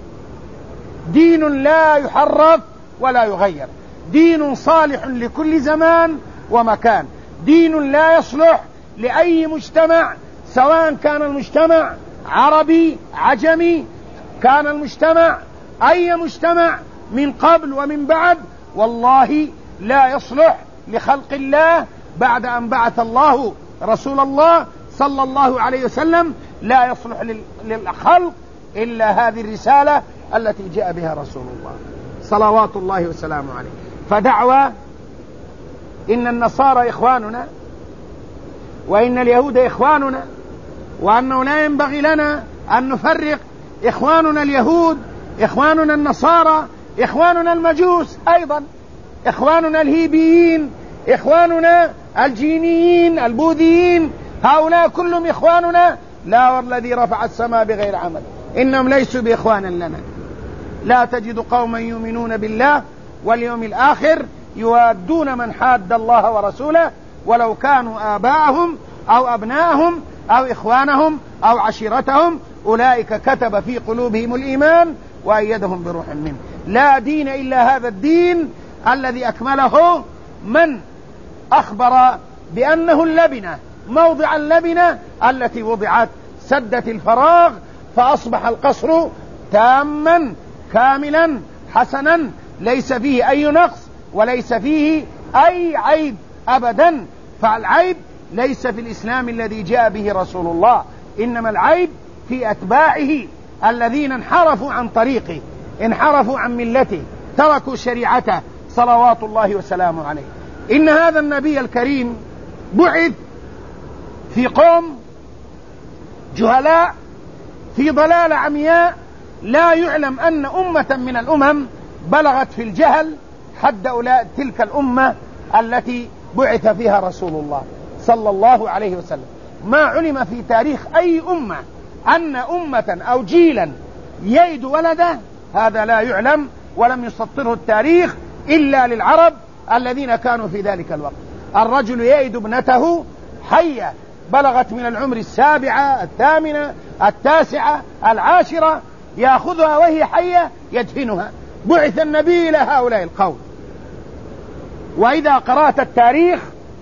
دين لا يحرف ولا يغير، دين صالح لكل زمان ومكان، دين لا يصلح لأي مجتمع، سواء كان المجتمع عربي عجمي، كان المجتمع أي مجتمع من قبل ومن بعد، والله لا يصلح لخلق الله بعد أن بعث الله رسول الله صلى الله عليه وسلم. لا يصلح للخلق إلا هذه الرسالة التي جاء بها رسول الله صلوات الله وسلامه عليه. فدعوى إن النصارى إخواننا وإن اليهود إخواننا، وأنه لا ينبغي لنا أن نفرق إخواننا اليهود، إخواننا النصارى، إخواننا المجوس، أيضا إخواننا الهيبيين، إخواننا الجينيين، البوذيين، هؤلاء كلهم إخواننا. لا والذي رفع السماء بغير عمل إنهم ليسوا بإخوانا لنا. لا تجد قوما يؤمنون بالله واليوم الآخر يوادون من حاد الله ورسوله ولو كانوا آباءهم أو أبناءهم أو إخوانهم أو عشيرتهم أولئك كتب في قلوبهم الإيمان وأيدهم بروح منه. لا دين إلا هذا الدين الذي أكمله من أخبر بأنه اللبنة، موضع اللبنة التي وضعت سدت الفراغ فأصبح القصر تاما كاملا حسنا، ليس فيه أي نقص وليس فيه أي عيب أبدا. فالعيب ليس في الإسلام الذي جاء به رسول الله، إنما العيب في أتباعه الذين انحرفوا عن طريقه، انحرفوا عن ملته، تركوا شريعته صلوات الله وسلامه عليه. إن هذا النبي الكريم بعث في قوم جهلاء في ضلال عمياء، لا يعلم أن أمة من الأمم بلغت في الجهل حد تلك الأمة التي بعث فيها رسول الله صلى الله عليه وسلم. ما علم في تاريخ أي أمة أن أمة أو جيلا يلد ولده، هذا لا يعلم ولم يسطره التاريخ إلا للعرب الذين كانوا في ذلك الوقت. الرجل يلد ابنته حية بلغت من العمر 7 8 9 10، يأخذها وهي حية يدفنها. بعث النبي إلى هؤلاء القوم. وإذا قرأت التاريخ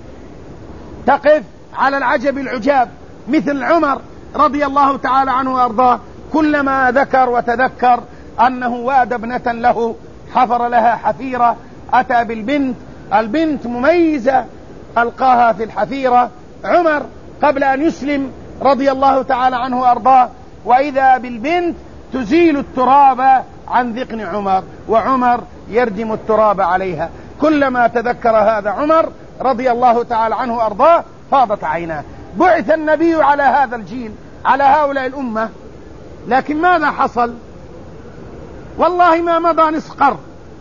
تقف على العجب العجاب، مثل عمر رضي الله تعالى عنه وأرضاه، كلما ذكر وتذكر أنه وأد ابنة له حفر لها حفيرة، أتى بالبنت، البنت مميزة ألقاها في الحفيرة. عمر قبل أن يسلم رضي الله تعالى عنه وأرضاه، وإذا بالبنت تزيل التراب عن ذقن عمر، وعمر يردم التراب عليها. كلما تذكر هذا عمر رضي الله تعالى عنه وأرضاه فاضت عيناه. بعث النبي على هذا الجيل، على هؤلاء الأمة، لكن ماذا حصل؟ والله ما مضى نصف قرن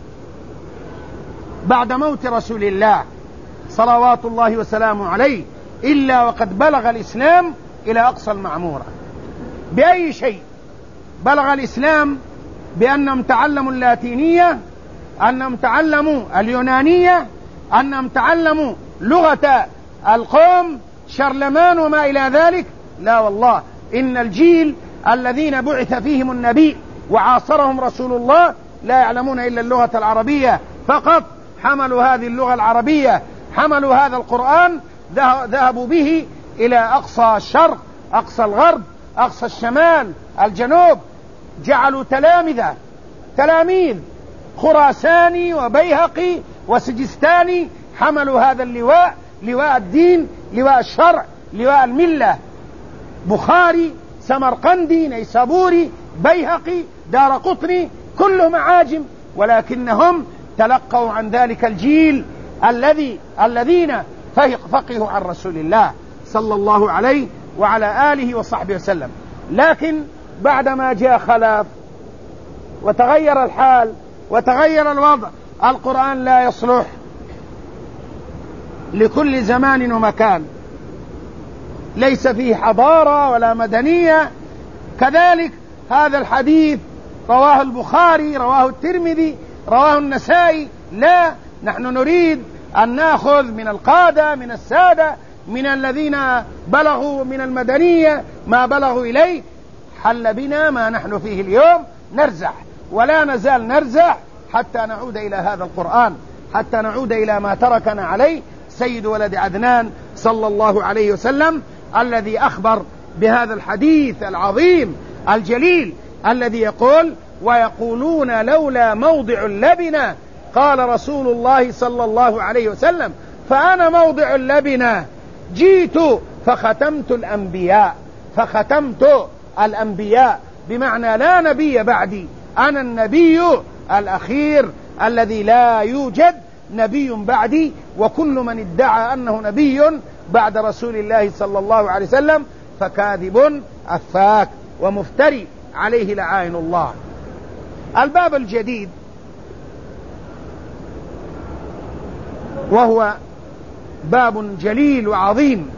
بعد موت رسول الله صلوات الله وسلامه عليه إلا وقد بلغ الإسلام إلى أقصى المعمورة. بأي شيء بلغ الإسلام؟ بأنهم تعلموا اللاتينية، أنهم تعلموا اليونانية، أنهم تعلموا لغة القوم شارلمان وما إلى ذلك. لا والله، إن الجيل الذين بعث فيهم النبي وعاصرهم رسول الله لا يعلمون إلا اللغة العربية فقط. حملوا هذه اللغة العربية، حملوا هذا القرآن، ذهبوا به إلى أقصى الشرق، أقصى الغرب، أقصى الشمال، الجنوب. جعلوا تلاميذ خراساني وبيهقي وسجستاني، حملوا هذا اللواء، لواء الدين، لواء الشرع، لواء الملة. بخاري، سمرقندي، نيسابوري، بيهقي، دارقطني، كلهم عاجم، ولكنهم تلقوا عن ذلك الجيل الذين فقهوا عن رسول الله صلى الله عليه وعلى آله وصحبه وسلم. لكن بعدما جاء خلاف وتغير الحال وتغير الوضع، القرآن لا يصلح لكل زمان ومكان، ليس فيه حضارة ولا مدنية. كذلك هذا الحديث رواه البخاري، رواه الترمذي، رواه النسائي. لا، نحن نريد أن نأخذ من القادة، من السادة، من الذين بلغوا من المدنية ما بلغوا إليه. حل بنا ما نحن فيه اليوم، نرزح ولا نزال نرزح حتى نعود إلى هذا القرآن، حتى نعود إلى ما تركنا عليه سيد ولد عدنان صلى الله عليه وسلم، الذي أخبر بهذا الحديث العظيم الجليل الذي يقول: ويقولون لولا موضع اللبنة قال رسول الله صلى الله عليه وسلم فأنا موضع اللبنة، جئت فختمت الأنبياء. فختمت الأنبياء بمعنى لا نبي بعدي، أنا النبي الأخير الذي لا يوجد نبي بعدي، وكل من ادعى أنه نبي بعد رسول الله صلى الله عليه وسلم فكاذب أفاك ومفتري عليه لعائن الله. الباب الجديد وهو باب جليل وعظيم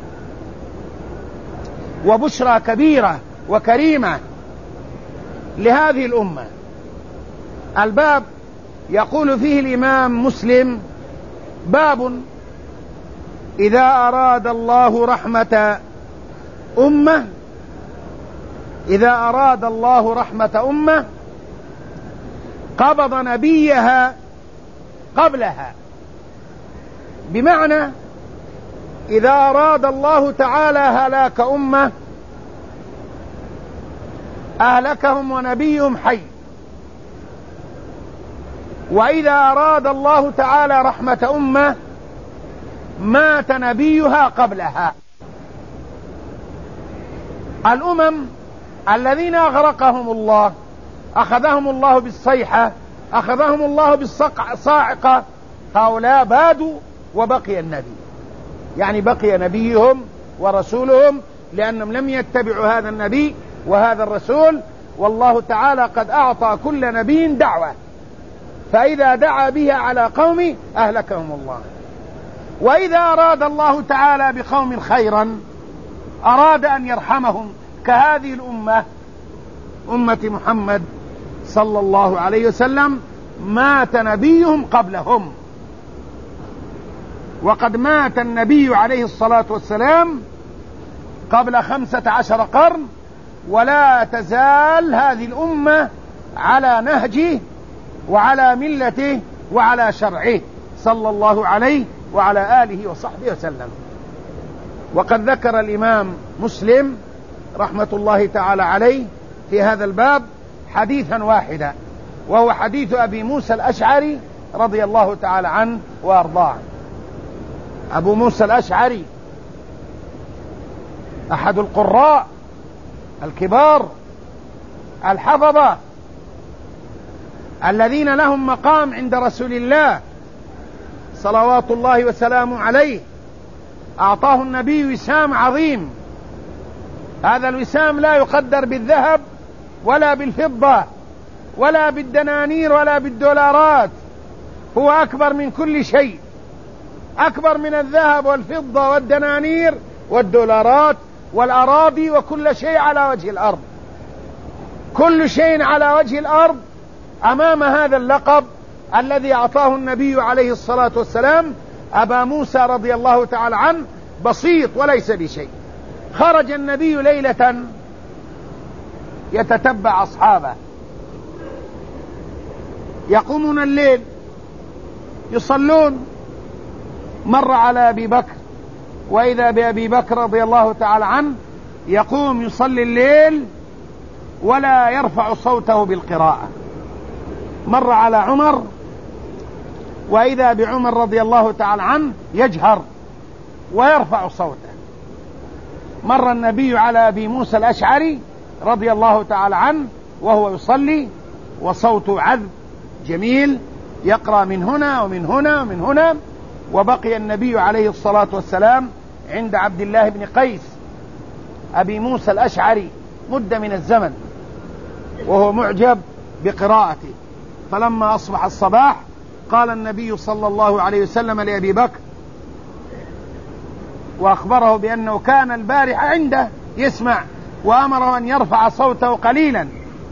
وبشرى كبيرة وكريمة لهذه الأمة. الباب يقول فيه الإمام مسلم: باب إذا أراد الله رحمة أمة، إذا أراد الله رحمة أمة قبض نبيها قبلها. بمعنى إذا أراد الله تعالى هلاك أمة أهلكهم ونبيهم حي، وإذا أراد الله تعالى رحمة أمة مات نبيها قبلها. الأمم الذين أغرقهم الله أخذهم الله بالصيحة، أخذهم الله بالصاعقة، هؤلاء بادوا وبقي النبي، يعني بقي نبيهم ورسولهم، لأنهم لم يتبعوا هذا النبي وهذا الرسول. والله تعالى قد أعطى كل نبي دعوة، فإذا دعا بها على قوم أهلكهم الله. وإذا أراد الله تعالى بقوم خيرا أراد أن يرحمهم كهذه الأمة، أمة محمد صلى الله عليه وسلم، مات نبيهم قبلهم. وقد مات النبي عليه الصلاة والسلام قبل 15 قرن، ولا تزال هذه الأمة على نهجه وعلى ملته وعلى شرعه صلى الله عليه وعلى آله وصحبه وسلم. وقد ذكر الإمام مسلم رحمة الله تعالى عليه في هذا الباب حديثا واحدا، وهو حديث أبي موسى الأشعري رضي الله تعالى عنه وأرضاه. أبو موسى الأشعري أحد القراء الكبار الحفظة الذين لهم مقام عند رسول الله صلوات الله وسلامه عليه. أعطاه النبي وسام عظيم، هذا الوسام لا يقدر بالذهب ولا بالفضة ولا بالدنانير ولا بالدولارات، هو أكبر من كل شيء، أكبر من الذهب والفضة والدنانير والدولارات والأراضي وكل شيء على وجه الأرض. كل شيء على وجه الأرض أمام هذا اللقب الذي أعطاه النبي عليه الصلاة والسلام. أبا موسى رضي الله تعالى عنه بسيط وليس بشيء. خرج النبي ليلة يتتبع أصحابه، يقومون الليل يصلون، مر على أبي بكر، وإذا بأبي بكر رضي الله تعالى عنه يقوم يصلي الليل ولا يرفع صوته بالقراءة. مر على عمر، وإذا بعمر رضي الله تعالى عنه يجهر ويرفع صوته. مر النبي على أبي موسى الأشعري رضي الله تعالى عنه وهو يصلي وصوته عذب جميل، يقرأ من هنا ومن هنا ومن هنا. وبقي النبي عليه الصلاة والسلام عند عبد الله بن قيس أبي موسى الأشعري مدة من الزمن وهو معجب بقراءته. فلما أصبح الصباح قال النبي صلى الله عليه وسلم لأبي بكر وأخبره بأنه كان البارحة عنده يسمع، وأمره أن يرفع صوته قليلا،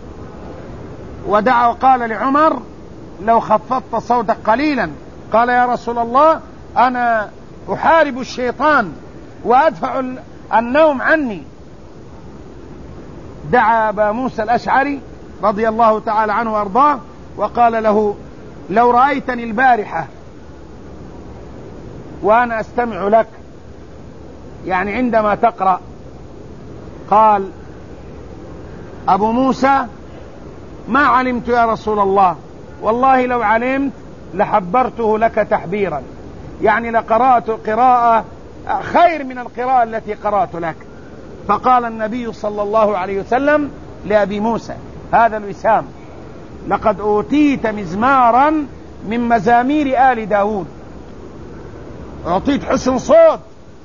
ودعا وقال لعمر لو خفضت صوتك قليلا. قال يا رسول الله أنا أحارب الشيطان وأدفع النوم عني. دعا أبا موسى الأشعري رضي الله تعالى عنه وأرضاه وقال له لو رأيتني البارحة وأنا أستمع لك، يعني عندما تقرأ. قال أبو موسى ما علمت يا رسول الله، والله لو علمت لحبرته لك تحبيرا، يعني لقرأت قراءة خير من القراءة التي قرأت لك. فقال النبي صلى الله عليه وسلم لأبي موسى هذا الوسام لقد أوتيت مزمارا من مزامير آل داود. أعطيت حسن صوت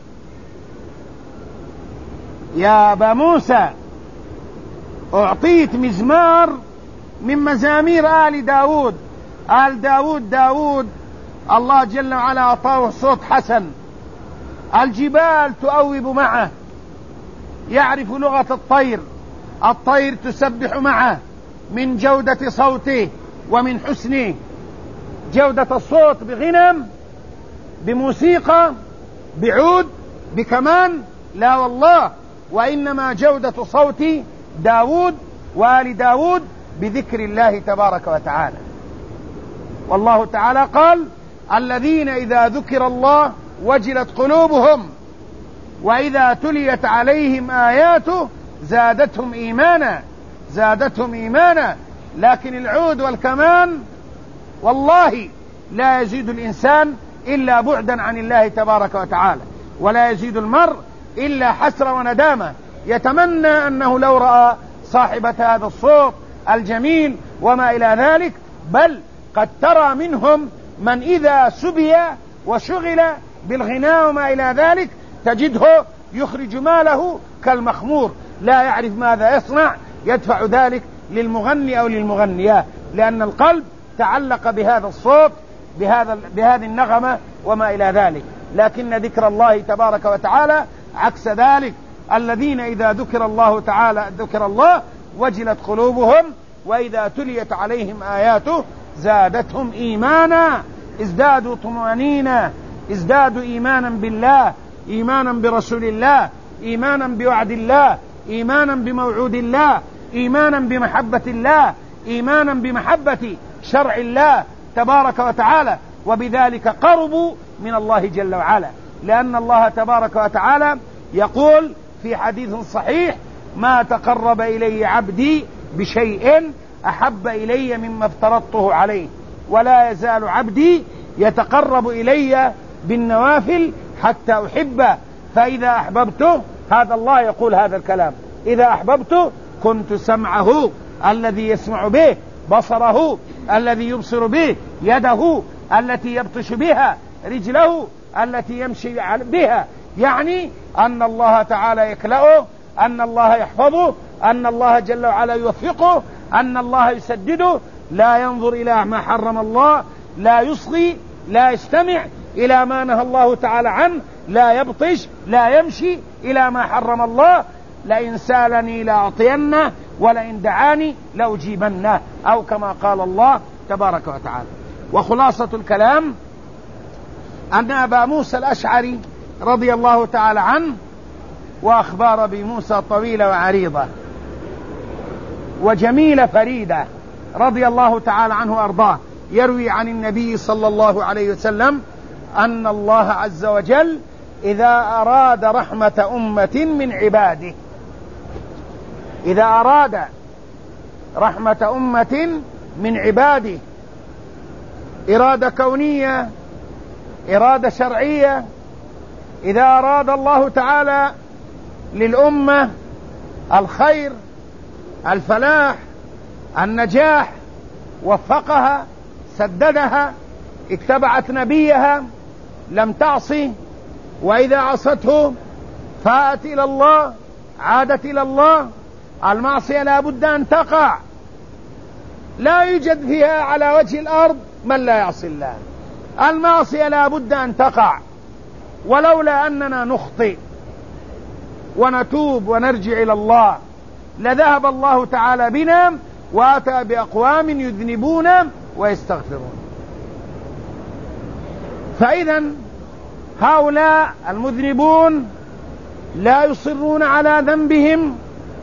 يا أبا موسى، أعطيت مزمار من مزامير آل داود. آل داود الله جل وعلا أعطاه صوت حسن، الجبال تؤوب معه، يعرف لغة الطير، الطير تسبح معه من جودة صوته ومن حسنه. جودة الصوت بغنم، بموسيقى، بعود، بكمان؟ لا والله، وإنما جودة صوت داود وآل داود بذكر الله تبارك وتعالى. والله تعالى قال: الذين إذا ذكر الله وجلت قلوبهم وإذا تليت عليهم آياته زادتهم إيمانا. لكن العود والكمان والله لا يزيد الإنسان إلا بعدا عن الله تبارك وتعالى، ولا يزيد المرء إلا حسرة وندامة. يتمنى أنه لو رأى صاحبة هذا الصوت الجميل وما إلى ذلك، بل قد ترى منهم من إذا سبي وشغل بالغناء وما إلى ذلك تجده يخرج ماله كالمخمور، لا يعرف ماذا يصنع، يدفع ذلك للمغني أو للمغنية، لأن القلب تعلق بهذا الصوت، بهذه النغمة وما إلى ذلك. لكن ذكر الله تبارك وتعالى عكس ذلك. الذين إذا ذكر الله وجلت قلوبهم وإذا تليت عليهم آياته زادتهم إيمانا، ازدادوا طمأنينة، ازدادوا إيمانا بالله، إيمانا برسول الله، إيمانا بوعد الله، إيمانا بموعود الله، إيمانا بمحبة الله، إيمانا بمحبة شرع الله تبارك وتعالى، وبذلك قربوا من الله جل وعلا. لأن الله تبارك وتعالى يقول في حديث صحيح: ما تقرب إلي عبدي بشيء أحب إلي مما افترضته عليه، ولا يزال عبدي يتقرب إلي بالنوافل حتى أحبه، فإذا أحببته، هذا الله يقول هذا الكلام، إذا أحببته كنت سمعه الذي يسمع به، بصره الذي يبصر به، يده التي يبطش بها، رجله التي يمشي بها. يعني أن الله تعالى يكلأه، أن الله يحفظه، أن الله جل وعلا يوفقه، أن الله يسدده، لا ينظر إلى ما حرم الله، لا يصغي، لا يستمع إلى ما نهى الله تعالى عنه، لا يبطش، لا يمشي إلى ما حرم الله. لئن سالني لأعطينه ولئن دعاني لأجيبنه، أو كما قال الله تبارك وتعالى. وخلاصة الكلام أن أبا موسى الأشعري رضي الله تعالى عنه، وأخبار أبي موسى طويلة وعريضة وجميلة فريدة رضي الله تعالى عنه وأرضاه، يروي عن النبي صلى الله عليه وسلم أن الله عز وجل إذا أراد رحمة أمة من عباده، إذا أراد رحمة أمة من عباده، إرادة كونية، إرادة شرعية، إذا أراد الله تعالى للأمة الخير، الفلاح، النجاح، وفقها، سددها، اتبعت نبيها، لم تعصي، وإذا عصته فاءت إلى الله، عادت إلى الله. المعصية لا بد أن تقع، لا يوجد فيها على وجه الأرض من لا يعصي الله. المعصية لا بد أن تقع، ولولا أننا نخطئ ونتوب ونرجع إلى الله لذهب الله تعالى بنا وأتى بأقوام يذنبون ويستغفرون. فإذا هؤلاء المذنبون لا يصرون على ذنبهم،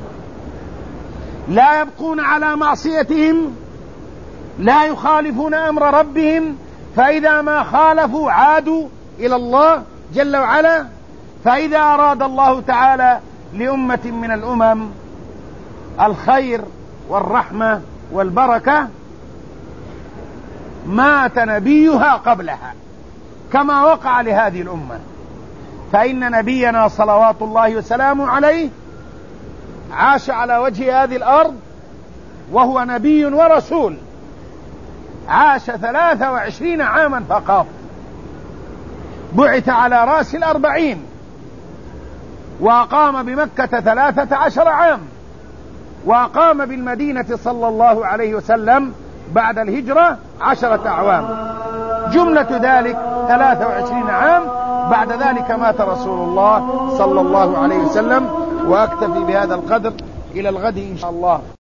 لا يبقون على معصيتهم، لا يخالفون أمر ربهم، فإذا ما خالفوا عادوا إلى الله جل وعلا. فإذا أراد الله تعالى لأمة من الأمم الخير والرحمة والبركة مات نبيها قبلها، كما وقع لهذه الأمة. فإن نبينا صلوات الله وسلامه عليه عاش على وجه هذه الأرض وهو نبي ورسول، عاش 23 عاما فقط، بعث على رأس 40، وأقام بمكة 13 عام، وأقام بالمدينة صلى الله عليه وسلم بعد الهجرة 10 أعوام، جملة ذلك 23 عام. بعد ذلك مات رسول الله صلى الله عليه وسلم. وأكتفي بهذا القدر، إلى الغد إن شاء الله.